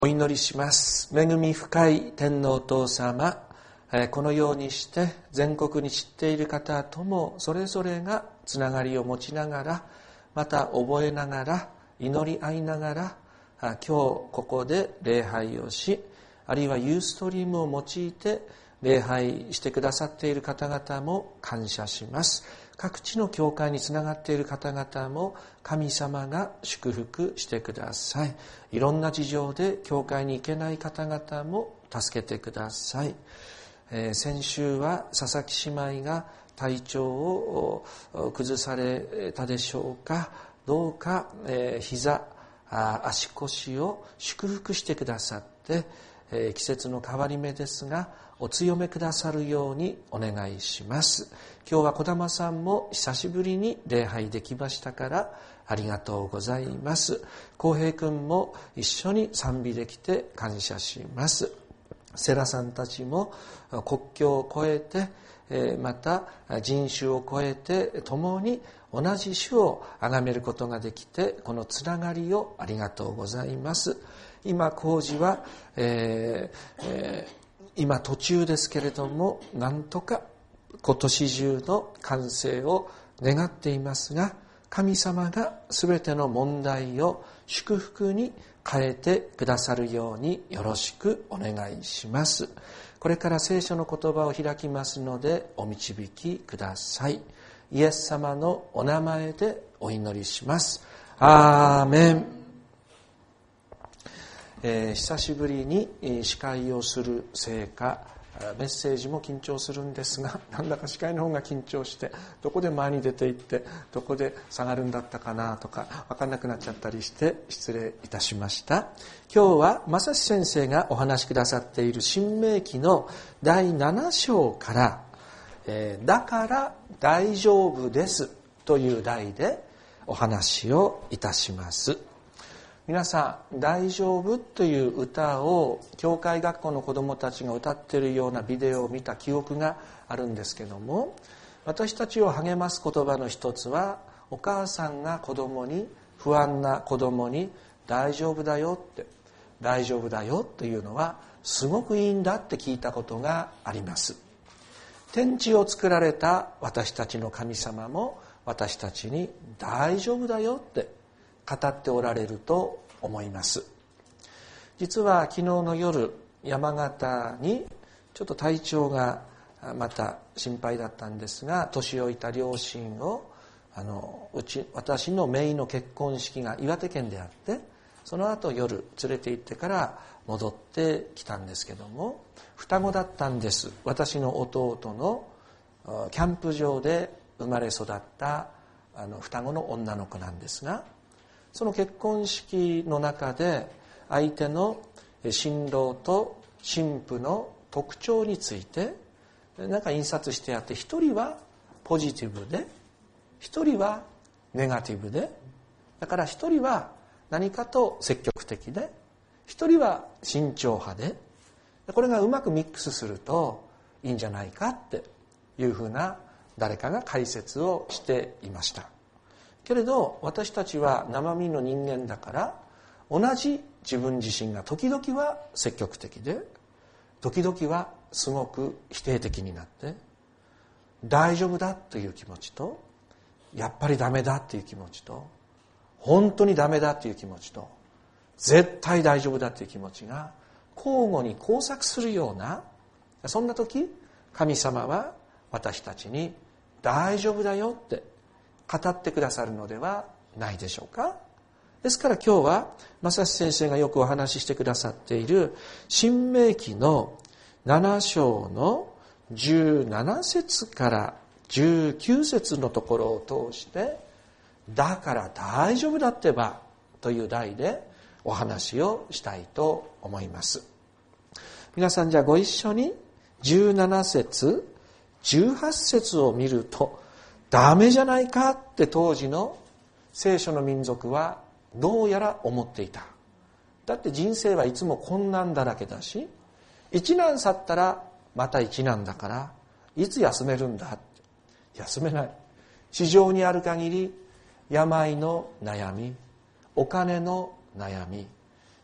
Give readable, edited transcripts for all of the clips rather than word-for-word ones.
お祈りします。恵み深い天皇お父様、このようにして全国に知っている方ともそれぞれがつながりを持ちながら、また覚えながら、祈り合いながら、今日ここで礼拝をし、あるいはユーストリームを用いて礼拝してくださっている方々も感謝します。各地の教会につながっている方々も神様が祝福してください。いろんな事情で教会に行けない方々も助けてください。先週は佐々木姉妹が体調を崩されたでしょうか。どうか膝、足腰を祝福してくださって、季節の変わり目ですがお強めくださるようにお願いします。今日は小玉さんも久しぶりに礼拝できましたからありがとうございます。浩平君も一緒に賛美できて感謝します。セラさんたちも国境を越えて、また人種を越えて共に同じ主を崇めることができて、このつながりをありがとうございます。今工事は、今途中ですけれども、なんとか今年中の完成を願っていますが、神様がすべての問題を祝福に変えてくださるようによろしくお願いします。これから聖書の言葉を開きますのでお導きください。イエス様のお名前でお祈りします。アーメン。久しぶりに司会をするせいかメッセージも緊張するんですが、なんだか司会の方が緊張して、どこで前に出ていってどこで下がるんだったかなとか分かんなくなっちゃったりして失礼いたしました。今日は正志先生がお話しくださっている新明記の第7章から、だから大丈夫ですという題でお話をいたします。皆さん、大丈夫という歌を教会学校の子どもたちが歌っているようなビデオを見た記憶があるんですけども、私たちを励ます言葉の一つは、お母さんが子どもに、不安な子どもに大丈夫だよって、大丈夫だよというのはすごくいいんだって聞いたことがあります。天地を作られた私たちの神様も私たちに大丈夫だよって語っておられると思います。実は昨日の夜、山形にちょっと体調がまた心配だったんですが、年老いた両親を私の姪の結婚式が岩手県であって、その後夜連れて行ってから戻ってきたんですけども、双子だったんです。私の弟のキャンプ場で生まれ育った双子の女の子なんですが、その結婚式の中で相手の新郎と新婦の特徴についてなんか印刷してあって、一人はポジティブで一人はネガティブで、だから一人は何かと積極的で一人は慎重派で、これがうまくミックスするといいんじゃないかっていうふうな誰かが解説をしていました。けれど私たちは生身の人間だから、同じ自分自身が時々は積極的で時々はすごく否定的になって、大丈夫だという気持ちと、やっぱりダメだという気持ちと、本当にダメだという気持ちと、絶対大丈夫だという気持ちが交互に交錯するような、そんな時神様は私たちに大丈夫だよって語ってくださるのではないでしょうか。ですから今日は正志先生がよくお話ししてくださっている新明記の7章の17節から19節のところを通して、だから大丈夫だってばという題でお話をしたいと思います。皆さん、じゃあご一緒に17節18節を見ると、ダメじゃないかって当時の聖書の民族はどうやら思っていた。だって人生はいつも困難だらけだし、一難去ったらまた一難だから、いつ休めるんだって。休めない。地上にある限り病の悩み、お金の悩み、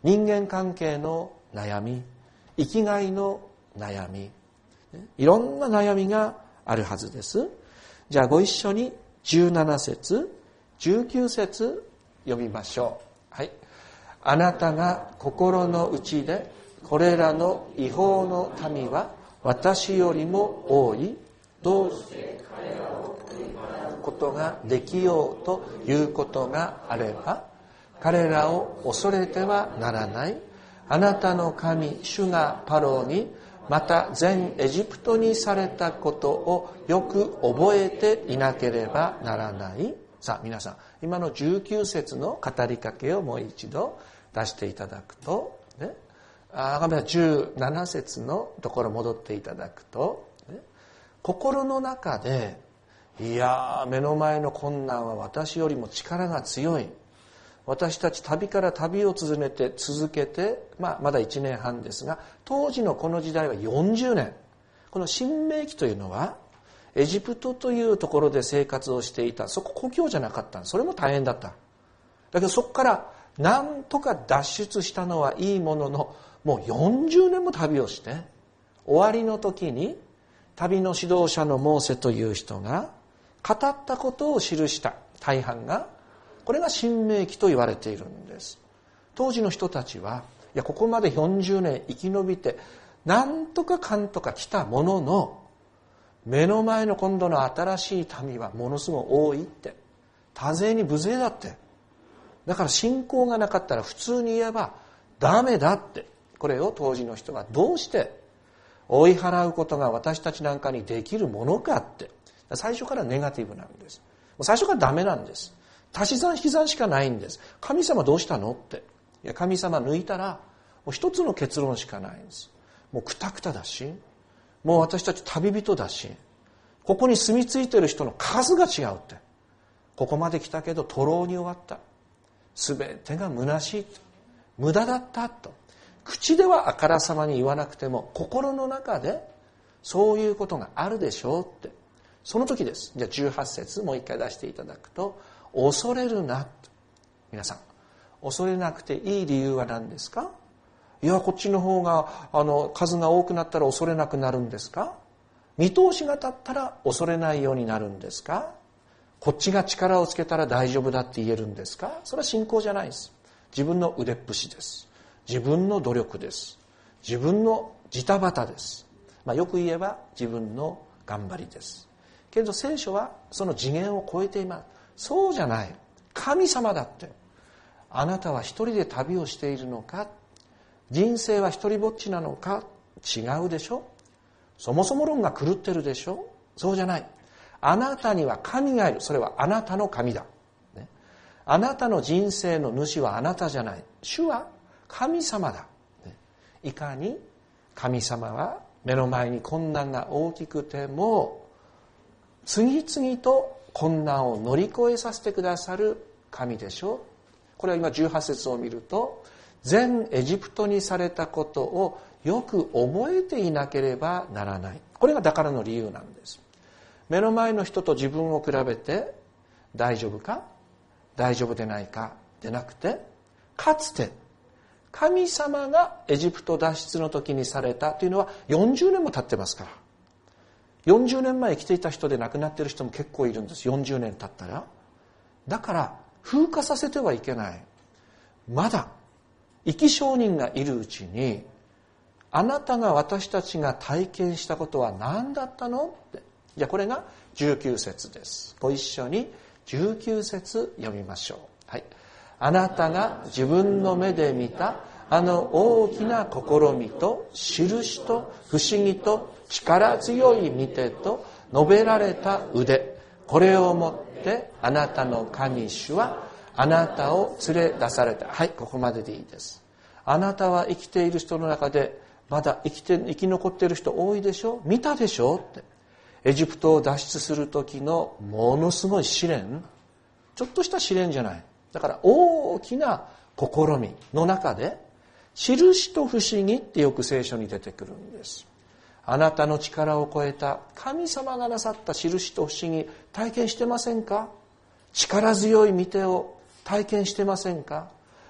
人間関係の悩み、生きがいの悩み、いろんな悩みがあるはずです。じゃあご一緒に17節、19節読みましょう。はい。あなたが心の内でこれらの違法の民は私よりも多い。どうして彼らを取り払うことができようということがあれば、彼らを恐れてはならない。あなたの神主がパロに、また全エジプトにされたことをよく覚えていなければならない。さあ皆さん、今の19節の語りかけをもう一度出していただくと、ね、17節のところ戻っていただくと、ね、心の中で、いや目の前の困難は私よりも力が強い。私たち旅から旅を続けて、まだ1年半ですが、当時のこの時代は40年。この新明記というのは、エジプトというところで生活をしていた。そこ故郷じゃなかった。それも大変だった。だけどそこからなんとか脱出したのはいいものの、もう40年も旅をして、終わりの時に旅の指導者のモーセという人が語ったことを記した大半が、これが新明記と言われているんです。当時の人たちは、いやここまで40年生き延びて、なんとかかんとか来たものの、目の前の今度の新しい民はものすごい多いって。多勢に無勢だって。だから信仰がなかったら普通に言えばダメだって。これを当時の人がどうして追い払うことが私たちなんかにできるものかって。最初からネガティブなんです。最初からダメなんです。足し算引き算しかないんです。神様どうしたのって。いや神様抜いたらもう一つの結論しかないんです。もうクタクタだし、もう私たち旅人だし、ここに住み着いてる人の数が違うって。ここまで来たけど徒労に終わった。すべてが虚しい。無駄だったと。口ではあからさまに言わなくても、心の中でそういうことがあるでしょうって。その時です。じゃあ18節もう一回出していただくと、恐れるなと。皆さん、恐れなくていい理由は何ですか？いや、こっちの方が数が多くなったら恐れなくなるんですか？見通しが立ったら恐れないようになるんですか？こっちが力をつけたら大丈夫だって言えるんですか？それは信仰じゃないです。自分の腕っぷしです。自分の努力です。自分のジタバタです。よく言えば自分の頑張りです。けれど聖書はその次元を超えています。そうじゃない。神様だって。あなたは一人で旅をしているのか？人生は一人ぼっちなのか？違うでしょ？そもそも論が狂ってるでしょ？そうじゃない。あなたには神がいる。それはあなたの神だ。ね、あなたの人生の主はあなたじゃない。主は神様だ。ね、いかに神様は目の前に困難が大きくても、次々と困難を乗り越えさせてくださる神でしょう。これは今18節を見ると、全エジプトにされたことをよく覚えていなければならない。これがだからの理由なんです。目の前の人と自分を比べて大丈夫か大丈夫でないかでなくて、かつて神様がエジプト脱出の時にされたというのは40年も経ってますから。40年前生きていた人で亡くなっている人も結構いるんです。40年経ったら。だから風化させてはいけない。まだ生き証人がいるうちに、あなたが私たちが体験したことは何だったのって。じゃあこれが19節です。ご一緒に19節読みましょう。はい。あなたが自分の目で見たあの大きな試みと印と不思議と力強い見てと述べられた腕、これをもってあなたの神主はあなたを連れ出された。はい、ここまででいいです。あなたは生きている人の中でまだ生き残っている人多いでしょ？見たでしょ？って。エジプトを脱出する時のものすごい試練、ちょっとした試練じゃない。だから大きな試みの中で、印と不思議ってよく聖書に出てくるんです。あなたの力を超えた神様がなさった印と不思議体験してませんか？力強い御手を体験してませんか？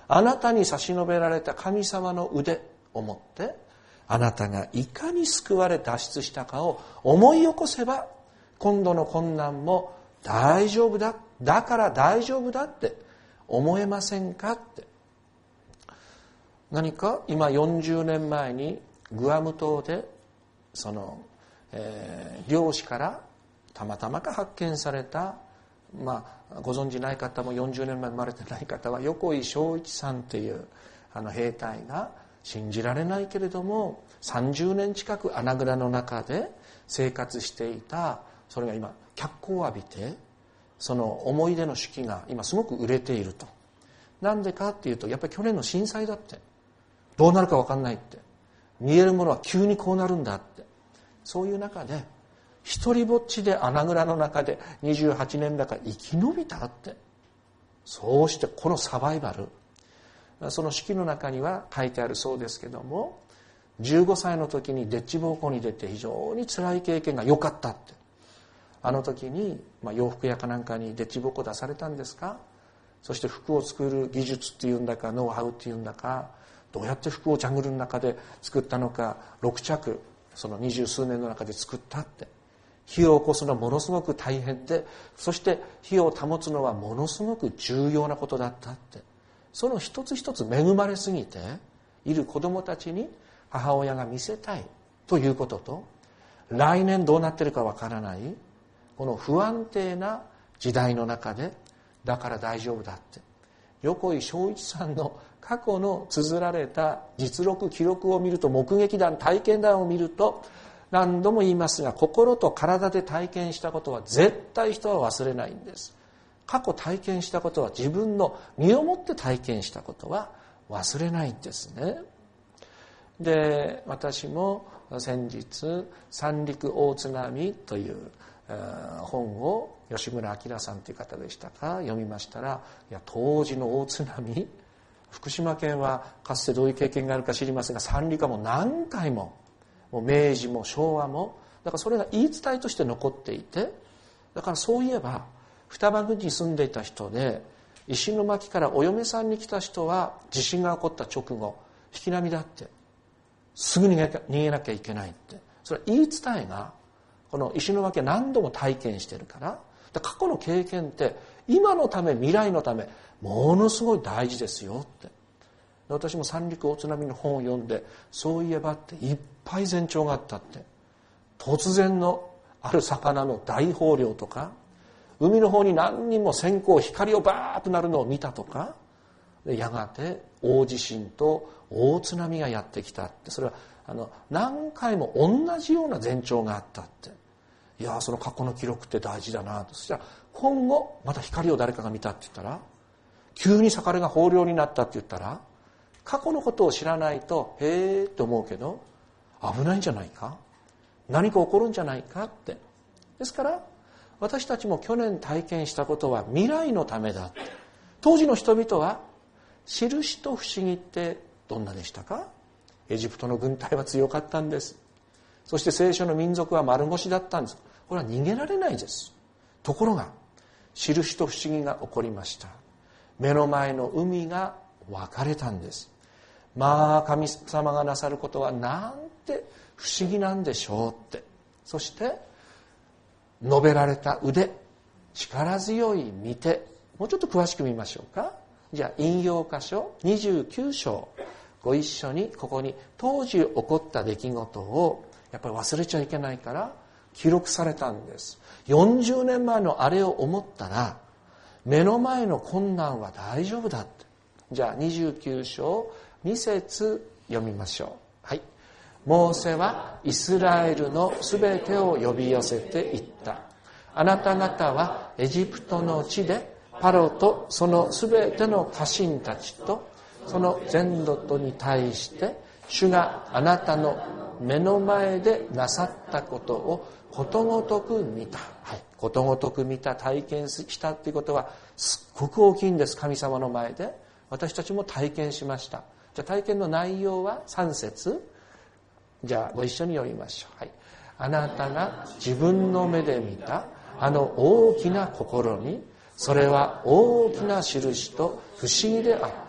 あなたに差し伸べられた神様の腕を持って、あなたがいかに救われ脱出したかを思い起こせば、今度の困難も大丈夫だ、だから大丈夫だって思えませんかって。何か今40年前にグアム島でその、漁師からたまたまか発見された、ご存じない方も40年前生まれてない方は横井正一さんという兵隊が信じられないけれども30年近く穴蔵の中で生活していた、それが今脚光を浴びて、その思い出の手記が今すごく売れていると。なんでかっていうと、やっぱり去年の震災だってどうなるか分かんないって、見えるものは急にこうなるんだって、そういう中で一人ぼっちで穴蔵の中で28年だから生き延びたって。そうしてこのサバイバル、その手記の中には書いてあるそうですけども、15歳の時にデッチ奉公に出て非常に辛い経験が良かったって。あの時に、洋服屋かなんかにデッチ奉公出されたんですか。そして服を作る技術っていうんだかノウハウっていうんだか、どうやって服をジャングルの中で作ったのか6着その20数年の中で作ったって。火を起こすのはものすごく大変で、そして火を保つのはものすごく重要なことだったって。その一つ一つ恵まれすぎている子供たちに母親が見せたいということと、来年どうなってるかわからないこの不安定な時代の中で、だから大丈夫だって、横井正一さんの過去の綴られた実録記録を見ると、目撃談体験談を見ると、何度も言いますが、心と体で体験したことは絶対人は忘れないんです。過去体験したことは、自分の身をもって体験したことは忘れないんですね。で、私も先日三陸大津波という本を吉村明さんという方でしたか読みましたら、いや当時の大津波、福島県はかつてどういう経験があるか知りませんが、三陸はもう何回も、もう明治も昭和も、だからそれが言い伝えとして残っていて、だからそういえば双葉郡に住んでいた人で、石巻からお嫁さんに来た人は地震が起こった直後引き波だって、すぐに逃げなきゃいけないって、それは言い伝えがこの石巻は何度も体験してるから、過去の経験って今のため未来のためものすごい大事ですよって。私も三陸大津波の本を読んで、そういえばっていっぱい前兆があったって。突然のある魚の大豊漁とか、海の方に何人も線香光をバーッとなるのを見たとか、やがて大地震と大津波がやってきたって、それは何回も同じような前兆があったって。いや、その過去の記録って大事だなと。そしたら今後また光を誰かが見たって言ったら、急に魚が豊漁になったって言ったら、過去のことを知らないとへーって思うけど、危ないんじゃないか、何か起こるんじゃないかって。ですから私たちも去年体験したことは未来のためだって。当時の人々は印と不思議ってどんなでしたか。エジプトの軍隊は強かったんです。そして聖書の民族は丸腰だったんです。これは逃げられないです。ところが印と不思議が起こりました。目の前の海が分かれたんです。神様がなさることはなんて不思議なんでしょうって。そして述べられた腕、力強い御手、もうちょっと詳しく見ましょうか。じゃあ引用箇所29章、ご一緒にここに当時起こった出来事をやっぱり忘れちゃいけないから記録されたんです。40年前のあれを思ったら目の前の困難は大丈夫だって。じゃあ29章2節読みましょう。はい。モーセはイスラエルのすべてを呼び寄せて言った。あなた方はエジプトの地でパロとそのすべての家臣たちとその全土とに対して主があなたの目の前でなさったことをことごとく見た。はい。ことごとく見た、体験したっていうことはすっごく大きいんです。神様の前で私たちも体験しました。じゃあ体験の内容は3節。じゃあご一緒に読みましょう。はい。あなたが自分の目で見たあの大きな試み、それは大きな印と不思議であった。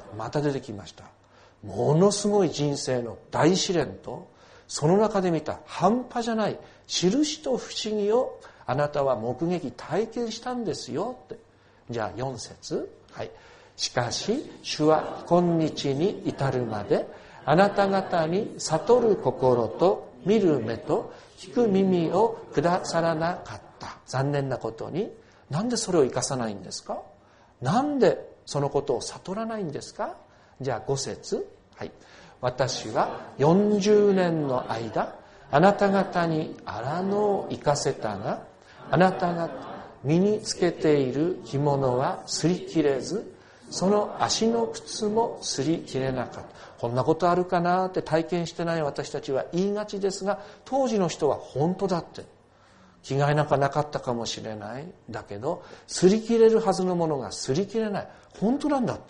また出てきました。ものすごい人生の大試練と、その中で見た半端じゃない印と不思議をあなたは目撃体験したんですよって。じゃあ4節、はい。しかし主は今日に至るまであなた方に悟る心と見る目と聞く耳をくださらなかった。残念なことに、なんでそれを生かさないんですか？なんでそのことを悟らないんですか？じゃあ5節、はい。私は40年の間あなた方に荒野を行かせたが、あなたが身につけている着物は擦り切れず、その足の靴も擦り切れなかった。こんなことあるかなって体験してない私たちは言いがちですが、当時の人は本当だって。着替えなんかなかったかもしれない。だけど、擦り切れるはずのものが擦り切れない。本当なんだって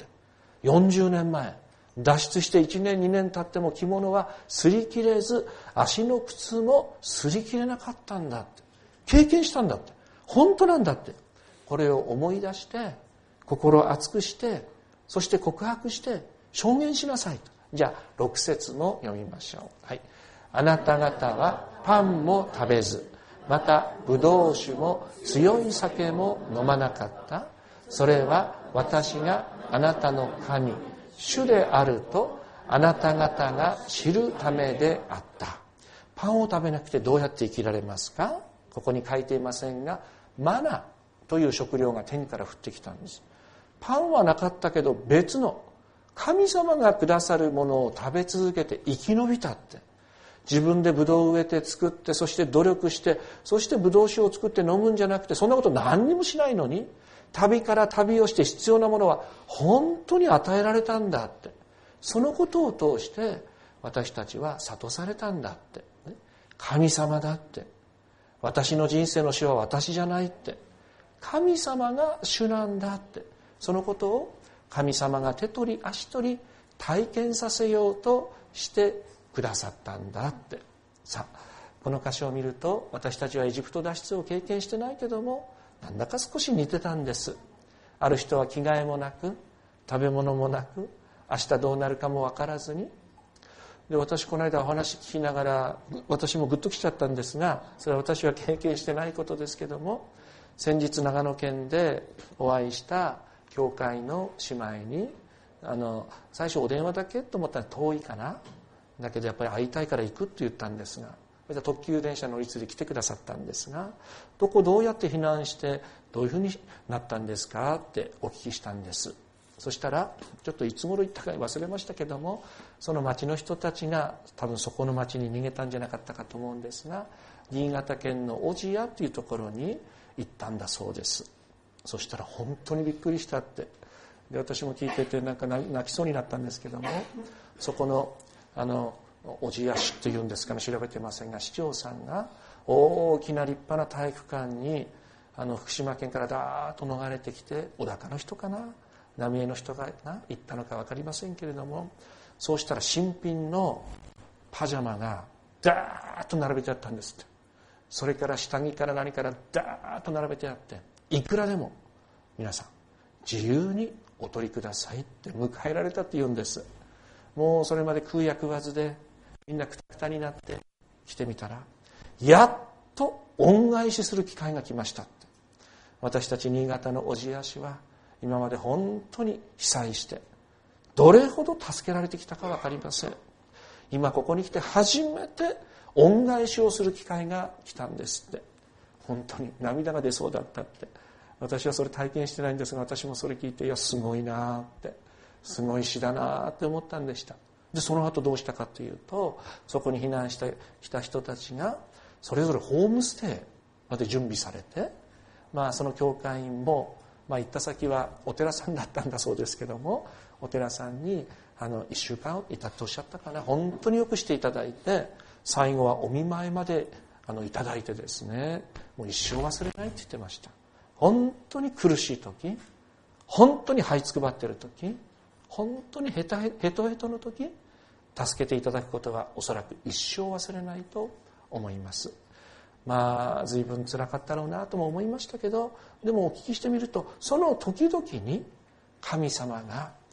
。40年前、脱出して1年2年経っても着物は擦り切れず、足の靴も擦り切れなかったんだって。経験したんだって。本当なんだって。これを思い出して、心を熱くして、そして告白して証言しなさいと。じゃあ6節も読みましょう。はい。あなた方はパンも食べず、またブドウ酒も強い酒も飲まなかった。それは私があなたの神、主であるとあなた方が知るためであった。パンを食べなくてどうやって生きられますか？ここに書いていませんが、マナという食料が天から降ってきたんです。パンはなかったけど別の神様がくださるものを食べ続けて生き延びたって。自分でブドウを植えて作って、そして努力して、そしてブドウ酒を作って飲むんじゃなくて、そんなこと何にもしないのに、旅から旅をして必要なものは本当に与えられたんだって。そのことを通して私たちは諭されたんだって。神様だって。私の人生の主は私じゃないって。神様が主なんだって。そのことを神様が手取り足取り体験させようとしてくださったんだって。さあ、この箇所を見ると、私たちはエジプト脱出を経験してないけども、なんだか少し似てたんです。ある人は着替えもなく、食べ物もなく、明日どうなるかも分からずに。で、私この間お話聞きながら、私もグッときちゃったんですが、それは私は経験してないことですけども、先日長野県でお会いした教会の姉妹に、最初お電話だけと思ったら遠いかな。だけどやっぱり会いたいから行くって言ったんですが、特急電車乗り継いで来てくださったんですが、どうやって避難してどういうふうになったんですかってお聞きしたんです。そしたら、ちょっといつ頃言ったか忘れましたけども、その町の人たちが多分そこの町に逃げたんじゃなかったかと思うんですが、新潟県の小千谷というところに行ったんだそうです。そしたら本当にびっくりしたって。で、私も聞いててなんか泣きそうになったんですけども、そこの小千谷市っていうんですかね、調べてませんが、市長さんが大きな立派な体育館に福島県からダーッと逃れてきて、小高の人かな、浪江の人が行ったのか分かりませんけれども、そうしたら新品のパジャマがダーッと並べてあったんですって。それから下着から何からダーッと並べてあって、いくらでも皆さん自由にお取りくださいって迎えられたって言うんです。もうそれまで食うや食わずでみんなくたくたになって来てみたら、やっと恩返しする機会が来ましたって。私たち新潟の小千谷市は今まで本当に被災してどれほど助けられてきたか分かりません。今ここに来て初めて恩返しをする機会が来たんですって。本当に涙が出そうだったって。私はそれ体験してないんですが、私もそれ聞いて、いやすごいなって、すごい詩だなって思ったんでした。でその後どうしたかというと、そこに避難してきた人たちがそれぞれホームステイまで準備されて、その教会員も、行った先はお寺さんだったんだそうですけども、お寺さんに1週間いたっておっしゃったかな、本当によくしていただいて、最後はお見舞いまでいただいてですね、もう一生忘れないって言ってました。本当に苦しい時、本当に這いつくばっている時、本当にヘトヘトの時、助けていただくことはおそらく一生忘れないと思います。随分辛かったろうなとも思いましたけど、でもお聞きしてみると、その時々に神様が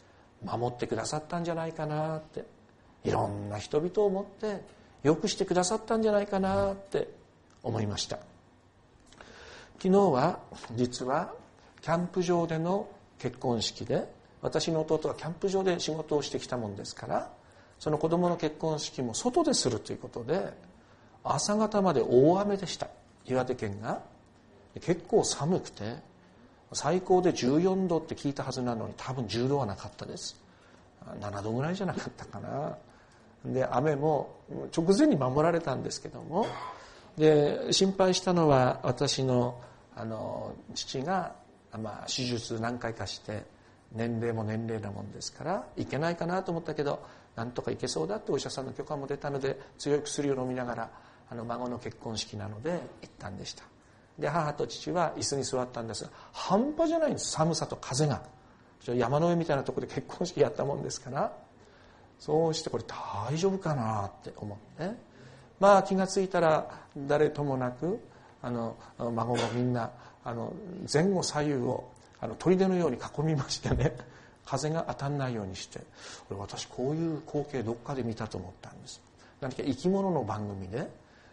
守ってくださったんじゃないかなって、いろんな人々を持ってよくしてくださったんじゃないかなって思いました。昨日は実はキャンプ場での結婚式で、私の弟はキャンプ場で仕事をしてきたもんですから、その子供の結婚式も外でするということで、朝方まで大雨でした。岩手県が結構寒くて、最高で14度って聞いたはずなのに、多分10度はなかったです。7度ぐらいじゃなかったかな。で、雨も直前に守られたんですけども、で心配したのは、私の父が手術何回かして、年齢も年齢なもんですからいけないかなと思ったけど、なんとかいけそうだってお医者さんの許可も出たので、強い薬を飲みながら孫の結婚式なので行ったんでした。で、母と父は椅子に座ったんですが、半端じゃないんです、寒さと風が。山の上みたいなところで結婚式やったもんですから、そうしてこれ大丈夫かなって思って、気がついたら誰ともなく孫もみんな前後左右を砦のように囲みましてね、風が当たんないようにして、私こういう光景どっかで見たと思ったんです。何か生き物の番組で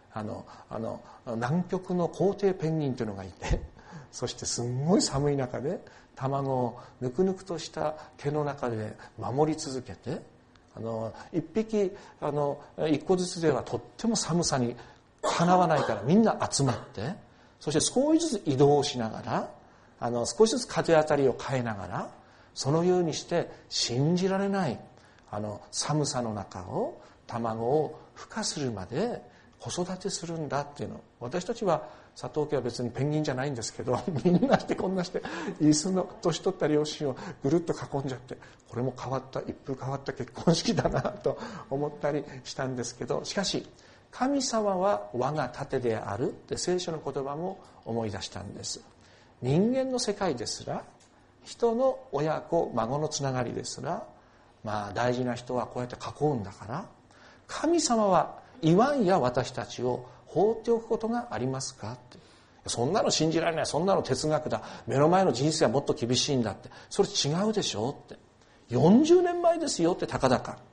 南極の皇帝ペンギンというのがいて、そしてすんごい寒い中で卵をぬくぬくとした毛の中で守り続けて、一匹一個ずつではとっても寒さにかなわないからみんな集まって、そして少しずつ移動しながら、少しずつ風当たりを変えながら、そのようにして信じられない寒さの中を卵を孵化するまで子育てするんだっていうの。私たちは佐藤家は別にペンギンじゃないんですけど、みんなしてこんなして椅子の年取った両親をぐるっと囲んじゃって、これも変わった一風変わった結婚式だなと思ったりしたんですけど、しかし神様は我が盾であるって聖書の言葉も思い出したんです。人間の世界ですら、人の親子孫のつながりですら、大事な人はこうやって囲うんだから、神様は言わんや私たちを放っておくことがありますかって。そんなの信じられない、そんなの哲学だ、目の前の人生はもっと厳しいんだって、それ違うでしょって。40年前ですよって、たかだか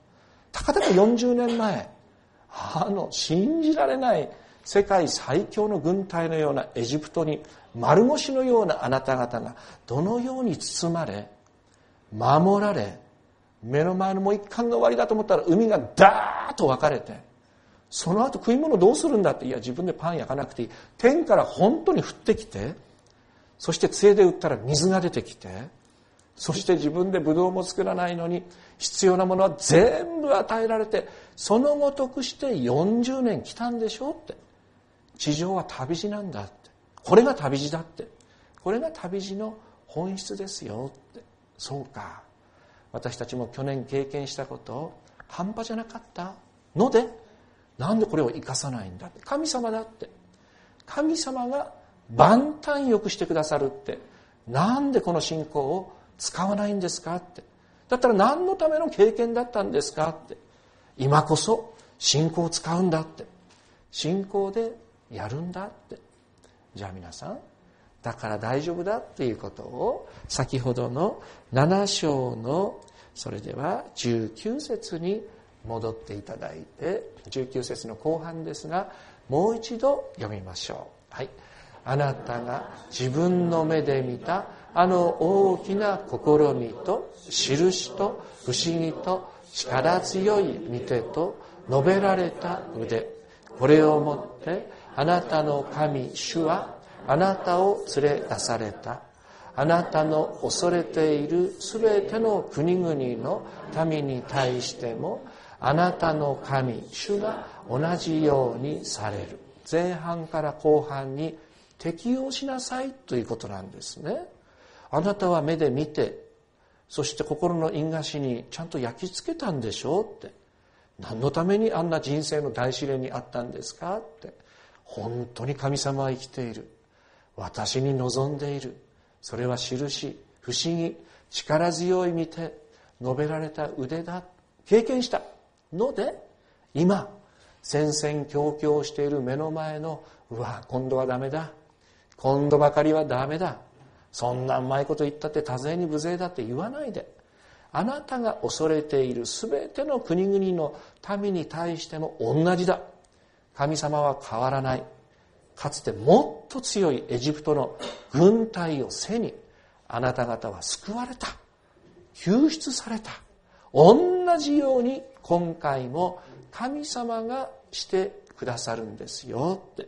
40年前、信じられない世界最強の軍隊のようなエジプトに、丸腰のようなあなた方がどのように包まれ守られ、目の前のもう一貫の終わりだと思ったら海がダーッと分かれて、その後食い物どうするんだって、いや自分でパン焼かなくていい、天から本当に降ってきて、そして杖で打ったら水が出てきて、そして自分でブドウも作らないのに必要なものは全部与えられて、そのごとくして40年来たんでしょうって。地上は旅路なんだって、これが旅路だって、これが旅路の本質ですよって。そうか、私たちも去年経験したこと半端じゃなかったので、なんでこれを生かさないんだって。神様だって、神様が万端よくしてくださるって、なんでこの信仰を使わないんですかって。だったら何のための経験だったんですかって。今こそ信仰を使うんだって、信仰でやるんだって。じゃあ皆さん、だから大丈夫だっていうことを、先ほどの7章のそれでは19節に戻っていただいて、19節の後半ですが、もう一度読みましょう。はい。あなたが自分の目で見た大きな試みと印と不思議と力強い御手と述べられた腕、これをもってあなたの神主はあなたを連れ出された。あなたの恐れているすべての国々の民に対してもあなたの神主が同じようにされる。前半から後半に適応しなさいということなんですね。あなたは目で見て、そして心の印画紙にちゃんと焼き付けたんでしょうって。何のためにあんな人生の大試練にあったんですかって。本当に神様は生きている。私に望んでいる。それは印、不思議、力強い見て、述べられた腕だ。経験したので、今、戦々恐々している目の前の、今度はダメだ。今度ばかりはダメだ。そんなうまいこと言ったって多勢に無勢だって言わないで。 あなたが恐れているすべての国々の民に対しても同じだ。神様は変わらない。かつてもっと強いエジプトの軍隊を背にあなた方は救われた。救出された。同じように今回も神様がしてくださるんですよって。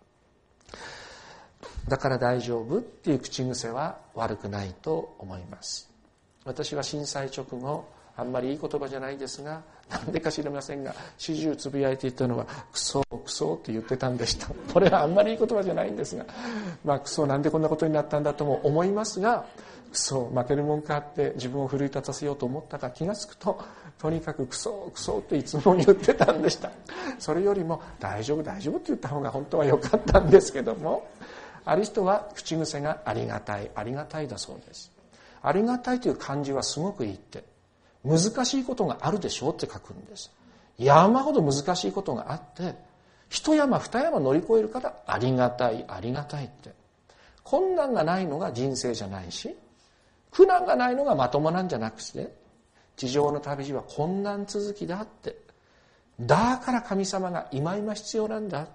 だから大丈夫っていう口癖は悪くないと思います。私は震災直後、あんまりいい言葉じゃないですが、なんでか知りませんが、始終つぶやいていたのはクソクソって言ってたんでした。これはあんまりいい言葉じゃないんですが、クソなんでこんなことになったんだとも思いますが、クソ負けるもんかって自分を奮い立たせようと思ったか気がつくと、とにかくクソクソっていつも言ってたんでした。それよりも大丈夫大丈夫って言った方が本当は良かったんですけども、ある人は口癖がありがたいありがたいだそうです。ありがたいという漢字はすごくいいって、難しいことがあるでしょうって書くんです。山ほど難しいことがあって、一山二山乗り越えるからありがたいありがたいって。困難がないのが人生じゃないし、苦難がないのがまともなんじゃなくて、地上の旅路は困難続きだって。だから神様が今必要なんだって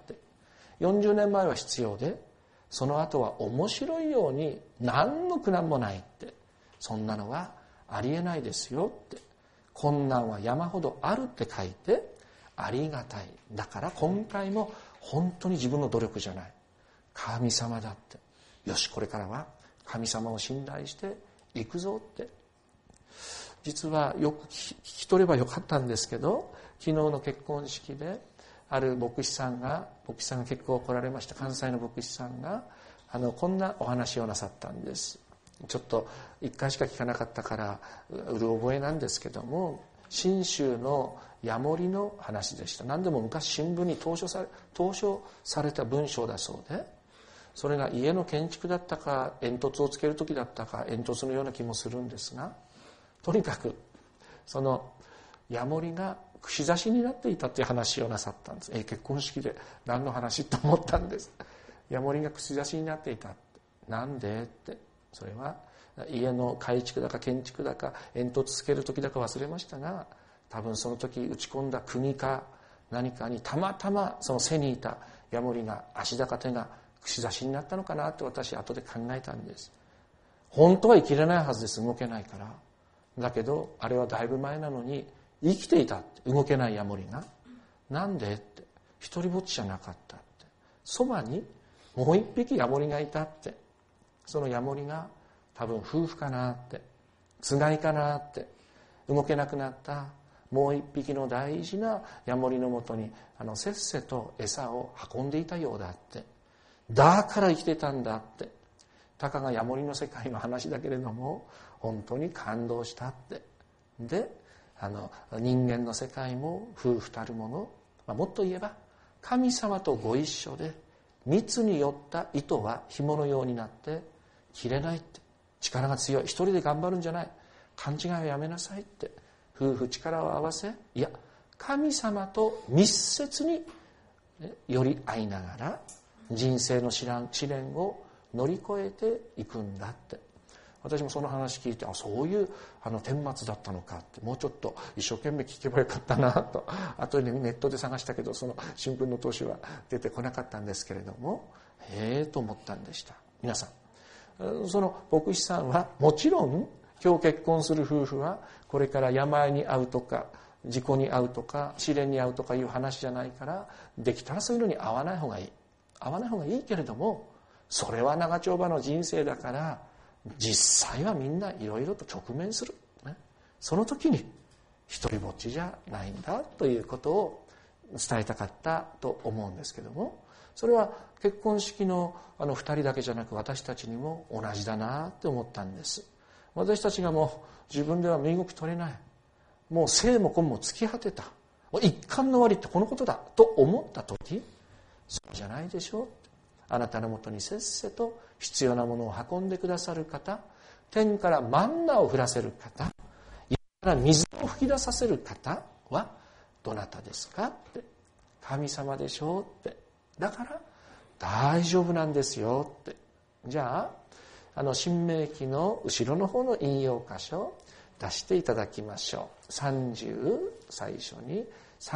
。40年前は必要で、その後は面白いように何の苦難もないって。そんなのはありえないですよって。困難は山ほどあるって書いてありがたい。だから今回も本当に自分の努力じゃない、神様だって。よし、これからは神様を信頼していくぞって。実はよく聞き取ればよかったんですけど、昨日の結婚式である牧師さんが結構来られました関西の牧師さんがこんなお話をなさったんです。ちょっと一回しか聞かなかったからうる覚えなんですけども、信州のヤモリの話でした。何でも昔新聞に投書された文章だそうで、それが家の建築だったか煙突をつける時だったか、煙突のような気もするんですが、とにかくそのヤモリが串刺しになっていたという話をなさったんです。結婚式で何の話と思ったんです。ヤモリが串刺しになっていたって。なんでって。それは家の改築だか建築だか煙突つける時だか忘れましたが、多分その時打ち込んだ釘か何かにたまたまその背にいたヤモリが足だか手が串刺しになったのかなって私後で考えたんです。本当は生きれないはずです。動けないから。だけどあれはだいぶ前なのに生きていたって。動けないヤモリがなんでって。一人ぼっちじゃなかったって。そばにもう一匹ヤモリがいたって。そのヤモリが多分夫婦かなって、つがいかなって、動けなくなったもう一匹の大事なヤモリのもとにせっせと餌を運んでいたようだって。だから生きてたんだって。たかがヤモリの世界の話だけれども本当に感動したって。で人間の世界も夫婦たるもの、もっと言えば神様とご一緒で密によった糸は紐のようになって切れないって。力が強い、一人で頑張るんじゃない、勘違いをやめなさいって。夫婦力を合わせ、いや神様と密接に寄り合いながら人生の試練を乗り越えていくんだって。私もその話聞いて、そういう顛末だったのかって、もうちょっと一生懸命聞けばよかったなと後でネットで探したけどその新聞の投資は出てこなかったんですけれども、と思ったんでした。皆さん、その牧師さんはもちろん今日結婚する夫婦はこれから病に遭うとか事故に遭うとか試練に遭うとかいう話じゃないから、できたらそういうのに遭わない方がいいけれども、それは長丁場の人生だから実際はみんないろいろと直面する、その時に一人ぼっちじゃないんだということを伝えたかったと思うんですけども、それは結婚式の2人だけじゃなく私たちにも同じだなって思ったんです。私たちがもう自分では身動き取れない、もう生も根も尽き果てた、一巻の終わりってこのことだと思った時、そうじゃないでしょう。あなたのもとにせっせと必要なものを運んでくださる方、天からマンナを降らせる方、家から水を吹き出させる方はどなたですかって。神様でしょうって。だから大丈夫なんですよって。じゃあ新明記の後ろの方の引用箇所出していただきましょう。最初に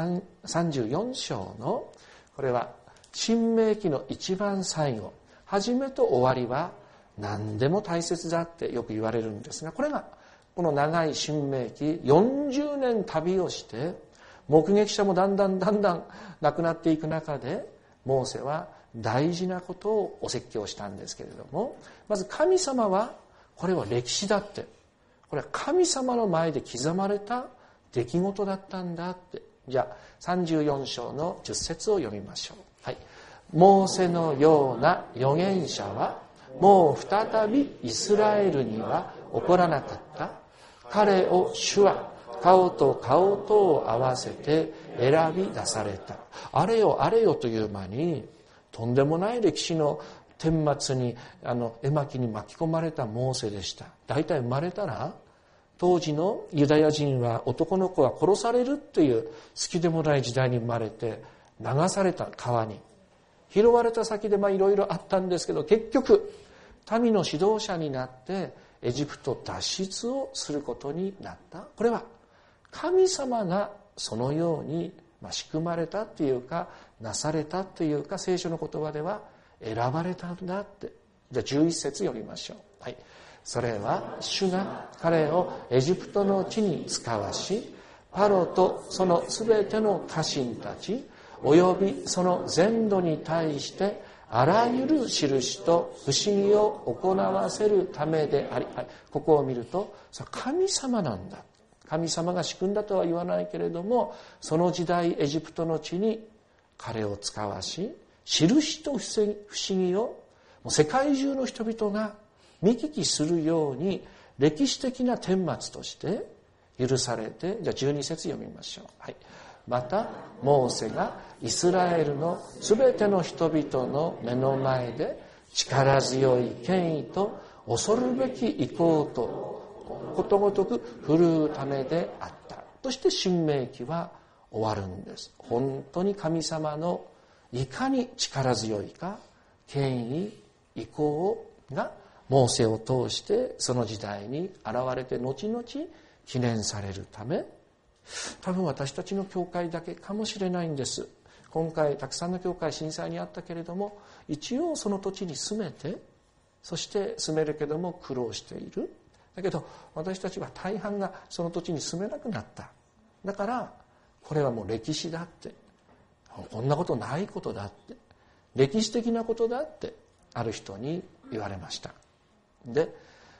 34章の、これは新明記の一番最後、始めと終わりは何でも大切だってよく言われるんですが、これがこの長い新明記40年旅をして目撃者もだんだん亡くなっていく中で、モーセは大事なことをお説教したんですけれども、まず神様はこれは歴史だって、これは神様の前で刻まれた出来事だったんだって。じゃあ34章の10節を読みましょう。はい。モーセのような預言者はもう再びイスラエルには起こらなかった。彼を主は顔と顔とを合わせて選び出された。あれよあれよという間に、とんでもない歴史の顛末に絵巻に巻き込まれたモーセでした。大体生まれたら、当時のユダヤ人は男の子は殺されるっていう好きでもない時代に生まれて、流された川に拾われた先でいろいろあったんですけど、結局民の指導者になってエジプト脱出をすることになった。これは神様がそのように仕組まれたっていうか、なされたというか、聖書の言葉では選ばれたんだって。じゃあ11節読みましょう。はい。それは主が彼をエジプトの地に使わし、パロとそのすべての家臣たちおよびその全土に対してあらゆる印と不思議を行わせるためであり、ここを見ると神様なんだ。神様が仕組んだとは言わないけれども、その時代エジプトの地に彼を使わし、印と不思議を世界中の人々が見聞きするように歴史的な顛末として許されて、じゃあ12節読みましょう。はい。またモーセがイスラエルのすべての人々の目の前で力強い権威と恐るべき意向とことごとく振るうためであった。そして新明記は終わるんです。本当に神様のいかに力強いか、権威、意向がモーセを通してその時代に現れて後々記念されるため、多分私たちの教会だけかもしれないんです。今回たくさんの教会震災にあったけれども、一応その土地に住めて、そして住めるけども苦労している。だけど私たちは大半がその土地に住めなくなった。だからこれはもう歴史だって、こんなことないことだって、歴史的なことだってある人に言われました。で、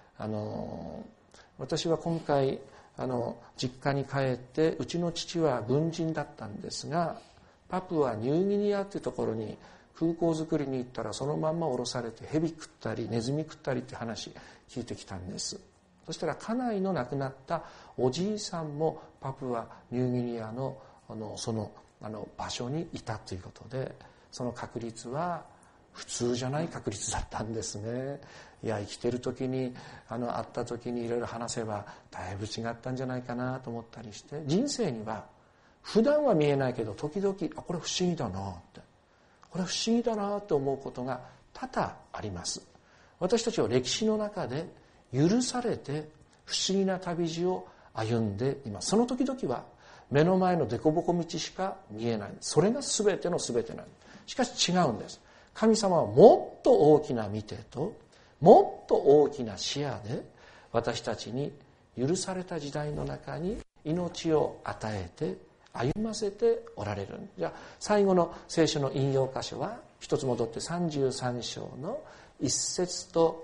私は今回実家に帰って、うちの父は軍人だったんですが、パプアニューギニアっていうところに空港作りに行ったら、そのまんま降ろされて蛇食ったりネズミ食ったりって話聞いてきたんです。そしたら家内の亡くなったおじいさんもパプアニューギニアのその場所にいたということで、その確率は普通じゃない確率だったんですね。いや、生きてる時に会った時にいろいろ話せばだいぶ違ったんじゃないかなと思ったりして、人生には普段は見えないけど時々これ不思議だなって、これ不思議だなって思うことが多々あります。私たちは歴史の中で許されて不思議な旅路を歩んでいます。その時々は目の前の凸凹道しか見えない。それが全ての全てなんです。しかし違うんです。神様はもっと大きな見てともっと大きな視野で私たちに許された時代の中に命を与えて歩ませておられる。じゃあ最後の聖書の引用箇所は一つ戻って33章の1節と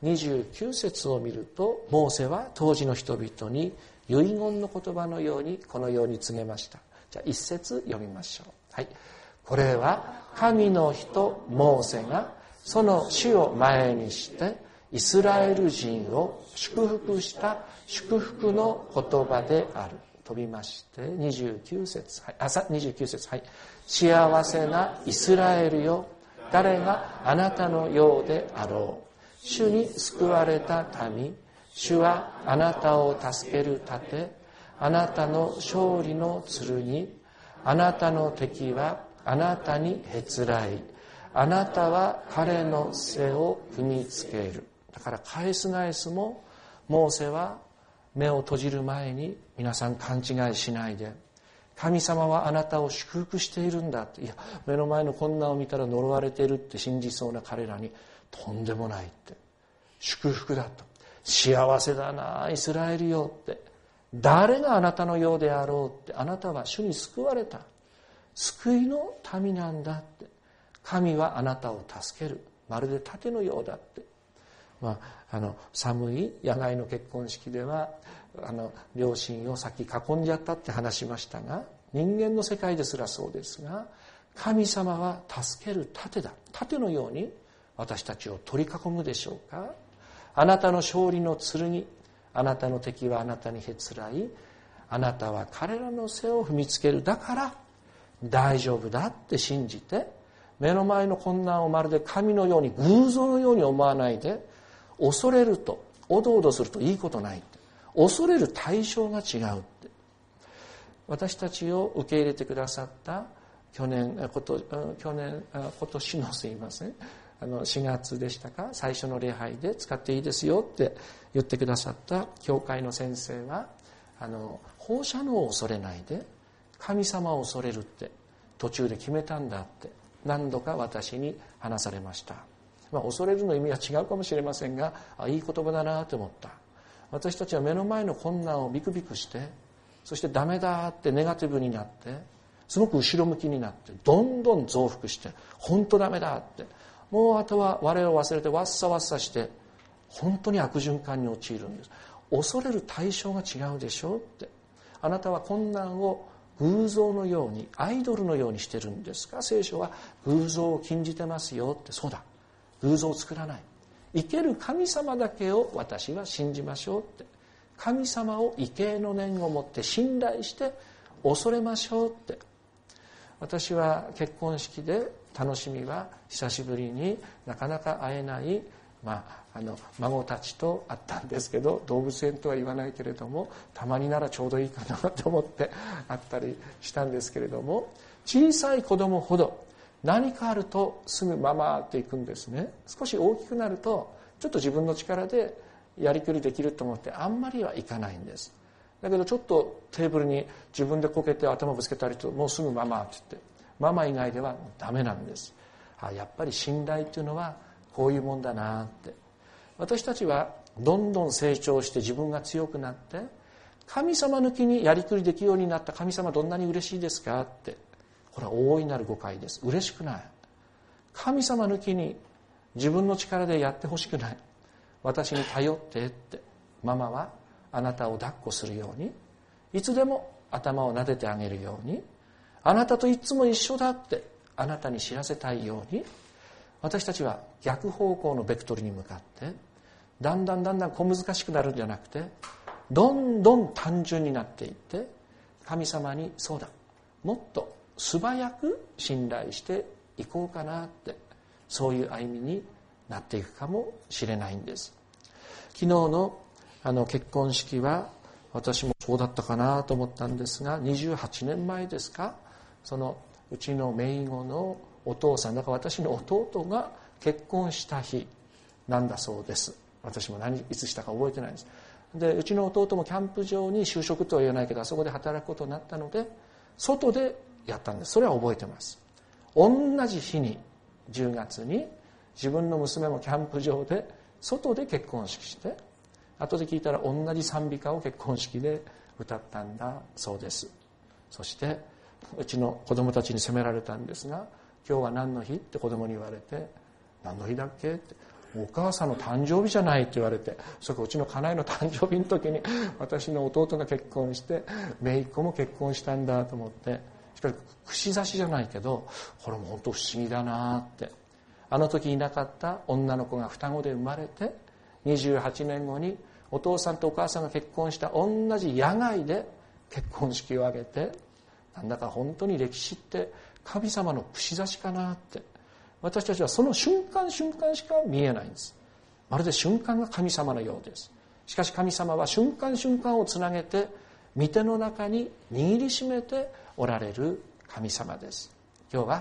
29節を見ると、モーセは当時の人々に遺言の言葉のようにこのように告げました。じゃあ1節読みましょう。はい。これは神の人モーセがその死を前にしてイスラエル人を祝福した祝福の言葉である。飛びまして29節、はい、29節、はい。幸せなイスラエルよ、誰があなたのようであろう。主に救われた民、主はあなたを助ける盾、あなたの勝利の剣、あなたの敵はあなたにへつらい、あなたは彼の背を踏みつける。だから返すもモーセは目を閉じる前に皆さん勘違いしないで、神様はあなたを祝福しているんだって、いや目の前の困難を見たら呪われているって信じそうな彼らに、とんでもないって、祝福だと、幸せだなイスラエルよって、誰があなたのようであろうって、あなたは主に救われた救いの民なんだって、神はあなたを助ける、まるで盾のようだって。寒い野外の結婚式では両親を先囲んじゃったって話しましたが、人間の世界ですらそうですが、神様は助ける盾だ。盾のように私たちを取り囲むでしょうか。あなたの勝利の剣、あなたの敵はあなたにへつらい、あなたは彼らの背を踏みつける、だから大丈夫だって信じて、目の前の困難をまるで神のように、偶像のように思わないで、恐れるとおどおどするといいことないって、恐れる対象が違うって。私たちを受け入れてくださった今年のすいません4月でしたか、最初の礼拝で使っていいですよって言ってくださった教会の先生は、放射能を恐れないで神様を恐れるって途中で決めたんだって何度か私に話されました。恐れるの意味は違うかもしれませんが、いい言葉だなと思った。私たちは目の前の困難をビクビクして、そしてダメだってネガティブになって、すごく後ろ向きになって、どんどん増幅して、本当ダメだって、もうあとは我を忘れてわっさわっさして、本当に悪循環に陥るんです。恐れる対象が違うでしょって。あなたは困難を偶像のように、アイドルのようにしてるんですか。聖書は偶像を禁じてますよって。そうだ、偶像を作らない、生ける神様だけを私は信じましょうって、神様を畏敬の念を持って信頼して恐れましょうって。私は結婚式で楽しみは、久しぶりになかなか会えない、孫たちと会ったんですけど、動物園とは言わないけれどもたまにならちょうどいいかなと思って会ったりしたんですけれども、小さい子供ほど何かあるとすぐママって行くんですね。少し大きくなるとちょっと自分の力でやりくりできると思ってあんまりはいかないんです。だけどちょっとテーブルに自分でこけて頭ぶつけたりと、もうすぐママって言って、ママ以外ではダメなんです。やっぱり信頼っていうのはこういうもんだなって。私たちはどんどん成長して自分が強くなって、神様抜きにやりくりできるようになった神様どんなに嬉しいですかって。これは大いなる誤解です。嬉しくない。神様抜きに自分の力でやってほしくない。私に頼ってって、ママはあなたを抱っこするように、いつでも頭を撫でてあげるように、あなたといつも一緒だってあなたに知らせたいように、私たちは逆方向のベクトルに向かってだんだん小難しくなるんじゃなくて、どんどん単純になっていって、神様にそうだ、もっと素早く信頼していこうかなって、そういう歩みになっていくかもしれないんです。昨日の結婚式は私もそうだったかなと思ったんですが、28年前ですか、そのうちの姪子のお父さん、だから私の弟が結婚した日なんだそうです。私もいつしたか覚えてないんです。で、うちの弟もキャンプ場に就職とは言わないけど、あそこで働くことになったので外でやったんです。それは覚えてます。同じ日に10月に自分の娘もキャンプ場で外で結婚式して、後で聞いたら同じ賛美歌を結婚式で歌ったんだそうです。そしてうちの子供たちに責められたんですが、今日は何の日って子供に言われて、何の日だっけって、お母さんの誕生日じゃないって言われて、それからうちの家内の誕生日の時に私の弟が結婚して姪っ子も結婚したんだと思って、しかし串刺しじゃないけど、これも本当不思議だなって。あの時いなかった女の子が双子で生まれて、28年後にお父さんとお母さんが結婚した同じ野外で結婚式を挙げて、なんだか本当に歴史って神様の串刺しかなって。私たちはその瞬間瞬間しか見えないんです。まるで瞬間が神様のようです。しかし神様は瞬間瞬間をつなげて御手の中に握りしめておられる神様です。今日は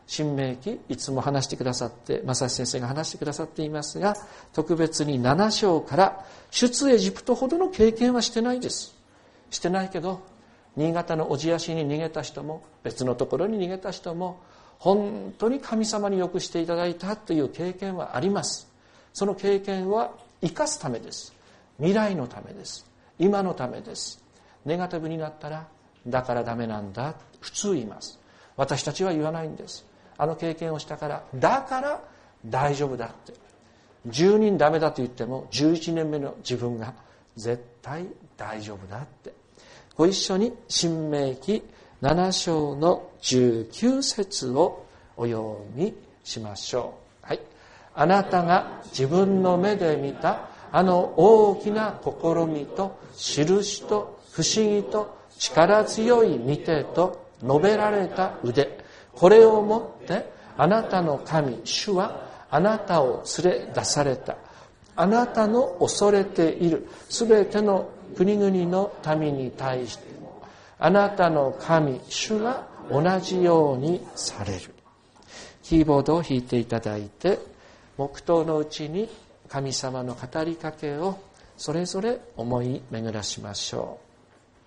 新明記いつも話してくださって、正志先生が話してくださっていますが、特別に7章から出エジプトほどの経験はしてないです。してないけど、新潟の小千谷市に逃げた人も、別のところに逃げた人も、本当に神様によくしていただいたという経験はあります。その経験は生かすためです。未来のためです。今のためです。ネガティブになったら、だからダメなんだ、普通言います。私たちは言わないんです。あの経験をしたから、だから大丈夫だって。10人ダメだと言っても、11年目の自分が絶対大丈夫だって。ご一緒に新明記7章の19節をお読みしましょう。はい。あなたが自分の目で見たあの大きな試みと印と不思議と力強い見てと述べられた腕、これをもってあなたの神主はあなたを連れ出された。あなたの恐れているすべての国々の民に対してもあなたの神主が同じようにされる。キーボードを弾いていただいて、黙祷のうちに神様の語りかけをそれぞれ思い巡らしましょう。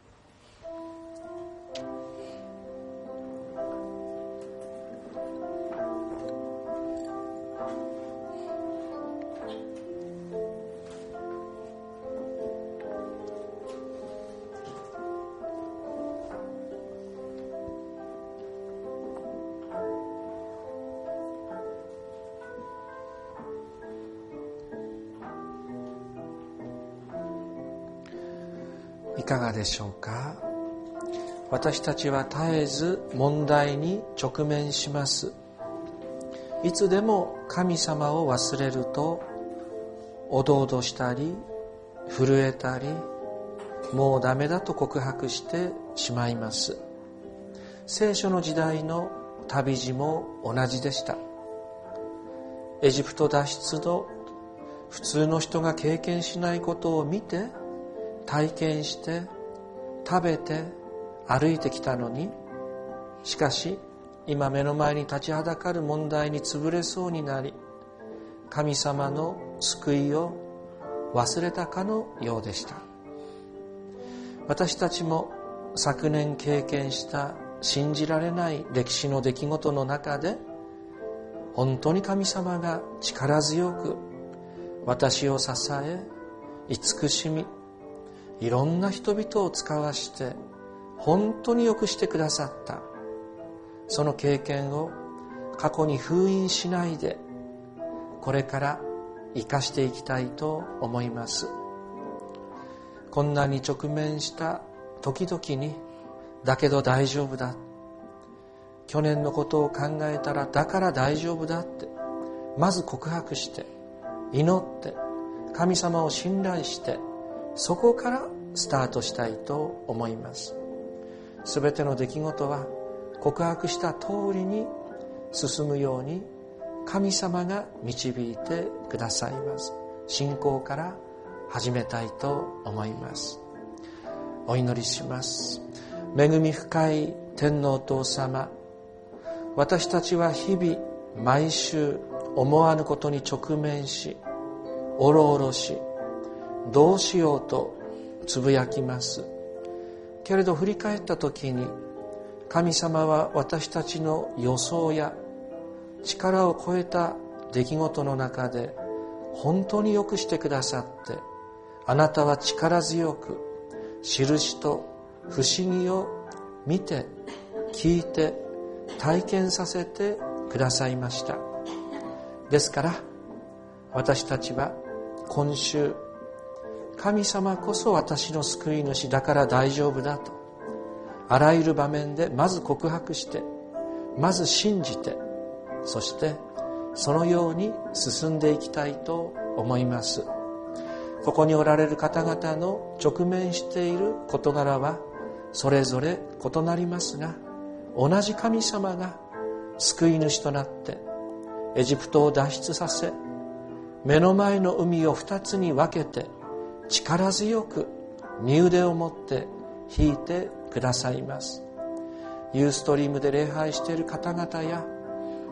いかがでしょうか。私たちは絶えず問題に直面します。いつでも神様を忘れるとおどおどしたり震えたり、もうダメだと告白してしまいます。聖書の時代の旅路も同じでした。エジプト脱出の普通の人が経験しないことを見て体験して食べて歩いてきたのに、しかし今目の前に立ちはだかる問題に潰れそうになり、神様の救いを忘れたかのようでした。私たちも昨年経験した信じられない歴史の出来事の中で、本当に神様が力強く私を支え慈しみ、いろんな人々を使わして本当によくしてくださった。その経験を過去に封印しないで、これから生かしていきたいと思います。困難に直面した時々に、だけど大丈夫だ、去年のことを考えたらだから大丈夫だってまず告白して祈って神様を信頼して、そこからスタートしたいと思います。すべての出来事は告白した通りに進むように神様が導いてくださいます。信仰から始めたいと思います。お祈りします。恵み深い天皇お父様、私たちは日々毎週思わぬことに直面し、おろおろし、どうしようとつぶやきます。けれど振り返った時に、神様は私たちの予想や力を超えた出来事の中で本当によくしてくださって、あなたは力強く印と不思議を見て聞いて体験させてくださいました。ですから私たちは今週、神様こそ私の救い主だから大丈夫だと、あらゆる場面でまず告白して、まず信じて、そしてそのように進んでいきたいと思います。ここにおられる方々の直面している事柄はそれぞれ異なりますが、同じ神様が救い主となってエジプトを脱出させ、目の前の海を二つに分けて力強く身腕を持って引いてくださいます。ユーストリームで礼拝している方々や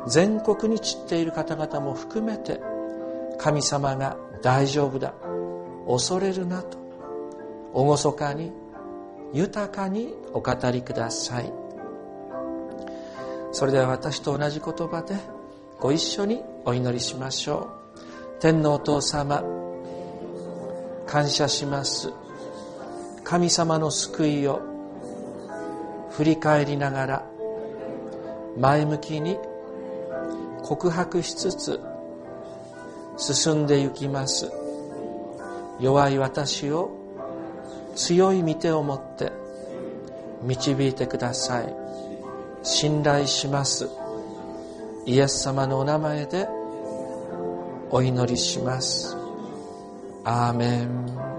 全国に散っている方々も含めて、神様が大丈夫だ、恐れるなと厳かに豊かにお語りください。それでは私と同じ言葉でご一緒にお祈りしましょう。天のお父様、感謝します。神様の救いを振り返りながら前向きに告白しつつ進んで行きます。弱い私を強い御手を持って導いてください。信頼します。イエス様のお名前でお祈りします。アーメン。